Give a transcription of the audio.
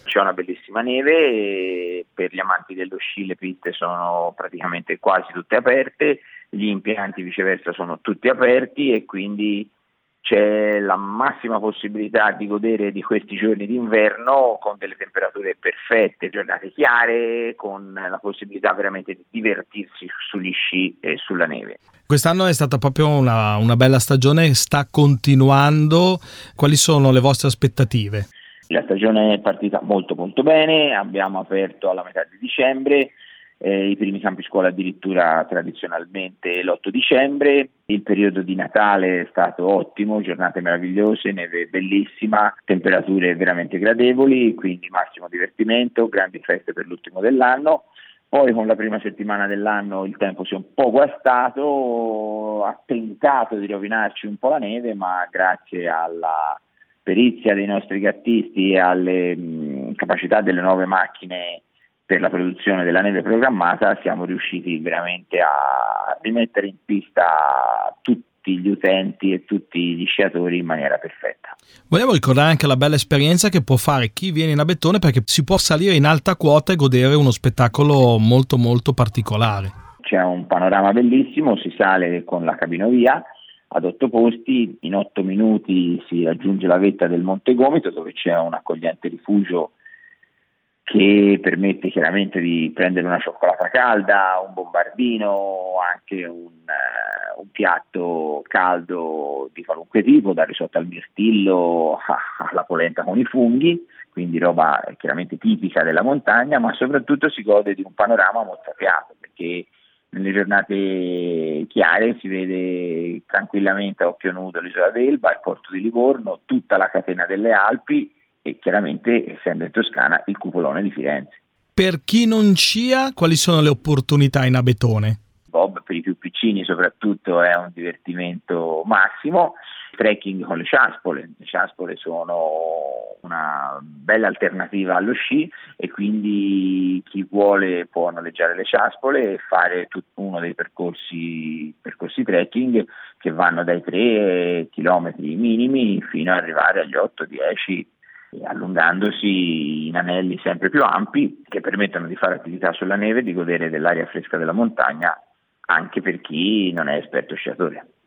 C'è una bellissima neve e per gli amanti dello sci le piste sono praticamente quasi tutte aperte, gli impianti viceversa sono tutti aperti e quindi c'è la massima possibilità di godere di questi giorni d'inverno con delle temperature perfette, giornate chiare, con la possibilità veramente di divertirsi sugli sci e sulla neve. Quest'anno è stata proprio una bella stagione, sta continuando. Quali sono le vostre aspettative? La stagione è partita molto molto bene, abbiamo aperto alla metà di dicembre, i primi campi scuola addirittura tradizionalmente l'8 dicembre, il periodo di Natale è stato ottimo, giornate meravigliose, neve bellissima, temperature veramente gradevoli, quindi massimo divertimento, grandi feste per l'ultimo dell'anno. Poi con la prima settimana dell'anno il tempo si è un po' guastato, ha tentato di rovinarci un po' la neve, ma grazie alla perizia dei nostri gattisti e alle capacità delle nuove macchine per la produzione della neve programmata siamo riusciti veramente a rimettere in pista tutti gli utenti e tutti gli sciatori in maniera perfetta. Volevo ricordare anche la bella esperienza che può fare chi viene in Abetone, perché si può salire in alta quota e godere uno spettacolo molto molto particolare. C'è un panorama bellissimo, si sale con la cabinovia ad 8 posti, in 8 minuti si raggiunge la vetta del Monte Gomito dove c'è un accogliente rifugio che permette chiaramente di prendere una cioccolata calda, un bombardino, anche un piatto caldo di qualunque tipo, dal risotto al mirtillo alla polenta con i funghi, quindi roba chiaramente tipica della montagna, ma soprattutto si gode di un panorama mozzafiato, perché nelle giornate chiare si vede tranquillamente a occhio nudo l'isola d'Elba, il porto di Livorno, tutta la catena delle Alpi e chiaramente, essendo in Toscana, il cupolone di Firenze. Per chi non scia, quali sono le opportunità in Abetone? Bob per i più piccini soprattutto è un divertimento massimo, trekking con le ciaspole sono una bella alternativa allo sci e quindi chi vuole può noleggiare le ciaspole e fare uno dei percorsi trekking che vanno dai 3 chilometri minimi fino ad arrivare agli 8-10, allungandosi in anelli sempre più ampi che permettono di fare attività sulla neve e di godere dell'aria fresca della montagna anche per chi non è esperto sciatore.